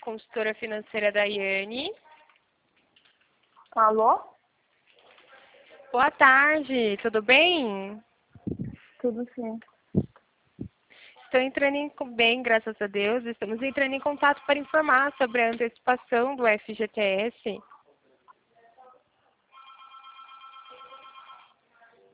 consultora financeira Daiane. Alô? Boa tarde, tudo bem? Tudo sim. Estou entrando bem, graças a Deus. Estamos entrando em contato para informar sobre a antecipação do FGTS.